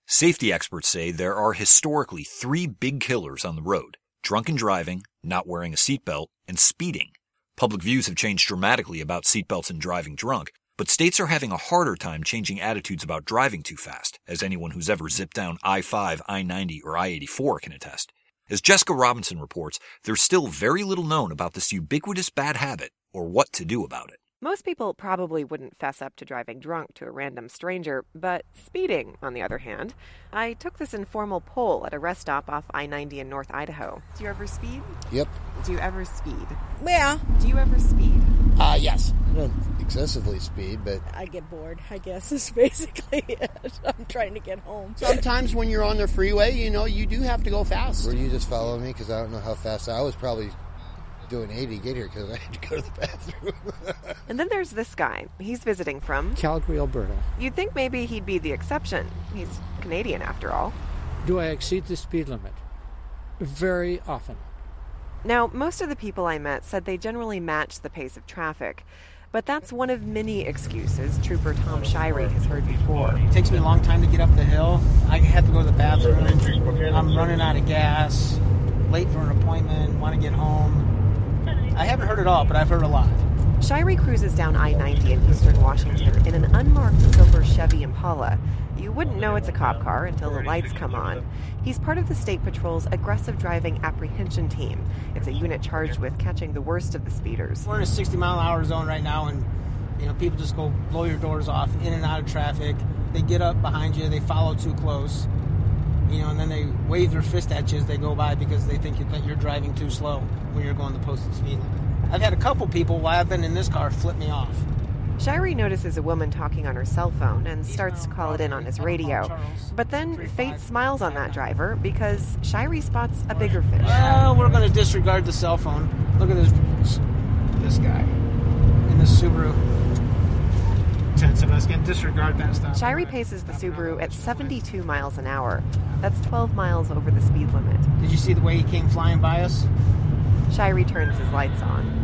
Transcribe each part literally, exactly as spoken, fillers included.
Safety experts say there are historically three big killers on the road: drunken driving, not wearing a seatbelt, and speeding. Public views have changed dramatically about seatbelts and driving drunk, but states are having a harder time changing attitudes about driving too fast, as anyone who's ever zipped down I five, I ninety, or I eighty-four can attest. As Jessica Robinson reports, there's still very little known about this ubiquitous bad habit or what to do about it. Most people probably wouldn't fess up to driving drunk to a random stranger, but speeding, on the other hand. I took this informal poll at a rest stop off I ninety in North Idaho. Do you ever speed? Yep. Do you ever speed? Yeah. Do you ever speed? Uh, yes. I don't excessively speed, but... I get bored, I guess, is basically it. I'm trying to get home. Sometimes when you're on the freeway, you know, you do have to go fast. Were you just following me? Because I don't know how fast I was probably... doing eighty to get here because I had to go to the bathroom. And then there's this guy. He's visiting from Calgary, Alberta. You'd think maybe he'd be the exception. He's Canadian, after all. Do I exceed the speed limit? Very often. Now, most of the people I met said they generally match the pace of traffic. But that's one of many excuses Trooper Tom Shirey has heard before. It takes me a long time to get up the hill. I have to go to the bathroom. I'm running out of gas. Late for an appointment. Want to get home. I haven't heard it all, but I've heard a lot. Shirey cruises down I ninety in eastern Washington in an unmarked silver Chevy Impala. You wouldn't know it's a cop car until the lights come on. He's part of the State Patrol's Aggressive Driving Apprehension Team. It's a unit charged with catching the worst of the speeders. We're in a sixty mile an hour zone right now, and you know people just go blow your doors off, in and out of traffic. They get up behind you, they follow too close, you know, and then they wave their fist at you as they go by because they think that you're driving too slow when you're going the posted speed limit. I've had a couple people, while I've been in this car, flip me off. Shirey notices a woman talking on her cell phone and starts to call it in on his radio. But then fate smiles on that driver because Shirey spots a bigger fish. Well, we're going to disregard the cell phone. Look at this this guy in this Subaru. ten seven, let's get disregard that stuff. Shirey paces the Subaru at seventy-two miles an hour. That's twelve miles over the speed limit. Did you see the way he came flying by us? Shirey turns his lights on.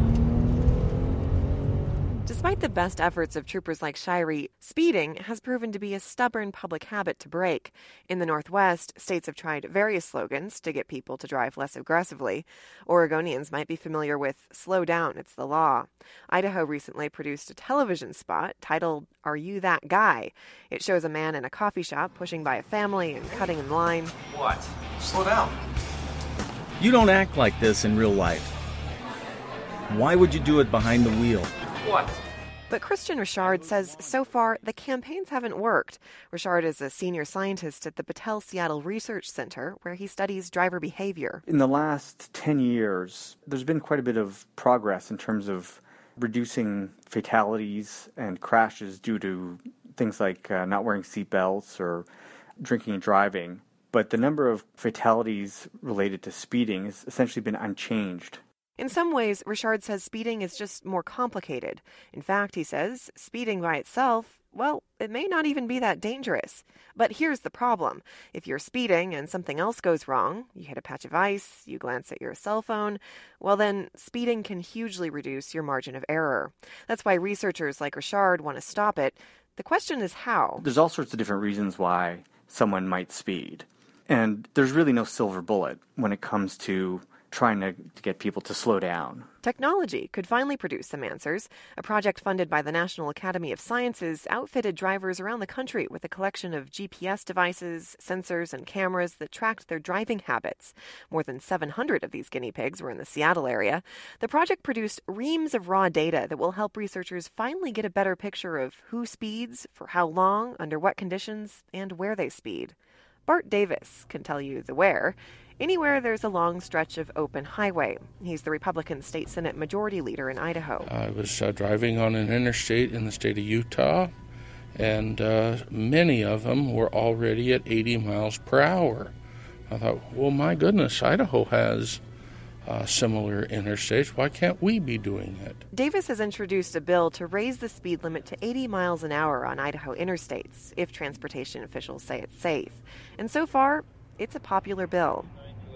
Despite the best efforts of troopers like Shirey, speeding has proven to be a stubborn public habit to break. In the Northwest, states have tried various slogans to get people to drive less aggressively. Oregonians might be familiar with "Slow down, it's the law." Idaho recently produced a television spot titled "Are You That Guy?" It shows a man in a coffee shop pushing by a family and cutting in line. What? Slow down. You don't act like this in real life. Why would you do it behind the wheel? What? But Christian Richard says so far the campaigns haven't worked. Richard is a senior scientist at the Battelle Seattle Research Center, where he studies driver behavior. In the last ten years, there's been quite a bit of progress in terms of reducing fatalities and crashes due to things like uh, not wearing seatbelts or drinking and driving. But the number of fatalities related to speeding has essentially been unchanged. In some ways, Richard says speeding is just more complicated. In fact, he says, speeding by itself, well, it may not even be that dangerous. But here's the problem. If you're speeding and something else goes wrong, you hit a patch of ice, you glance at your cell phone, well then, speeding can hugely reduce your margin of error. That's why researchers like Richard want to stop it. The question is how. There's all sorts of different reasons why someone might speed. And there's really no silver bullet when it comes to trying to, to get people to slow down. Technology could finally produce some answers. A project funded by the National Academy of Sciences outfitted drivers around the country with a collection of G P S devices, sensors, and cameras that tracked their driving habits. More than seven hundred of these guinea pigs were in the Seattle area. The project produced reams of raw data that will help researchers finally get a better picture of who speeds, for how long, under what conditions, and where they speed. Bart Davis can tell you the where. Anywhere there's a long stretch of open highway. He's the Republican State Senate Majority Leader in Idaho. I was uh, driving on an interstate in the state of Utah, and uh, many of them were already at eighty miles per hour. I thought, well, my goodness, Idaho has uh, similar interstates. Why can't we be doing it? Davis has introduced a bill to raise the speed limit to eighty miles an hour on Idaho interstates, if transportation officials say it's safe. And so far, it's a popular bill.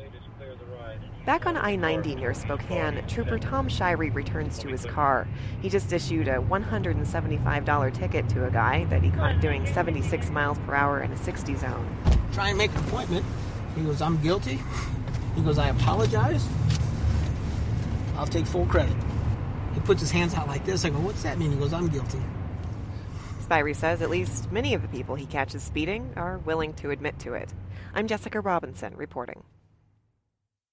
Back on I ninety near Spokane, Trooper Tom Shirey returns to his car. He just issued a one hundred seventy-five dollars ticket to a guy that he caught doing seventy-six miles per hour in a sixty zone. try and make an appointment. He goes, I'm guilty. He goes, I apologize. I'll take full credit. He puts his hands out like this. I go, what's that mean? He goes, I'm guilty. Spivey says at least many of the people he catches speeding are willing to admit to it. I'm Jessica Robinson reporting.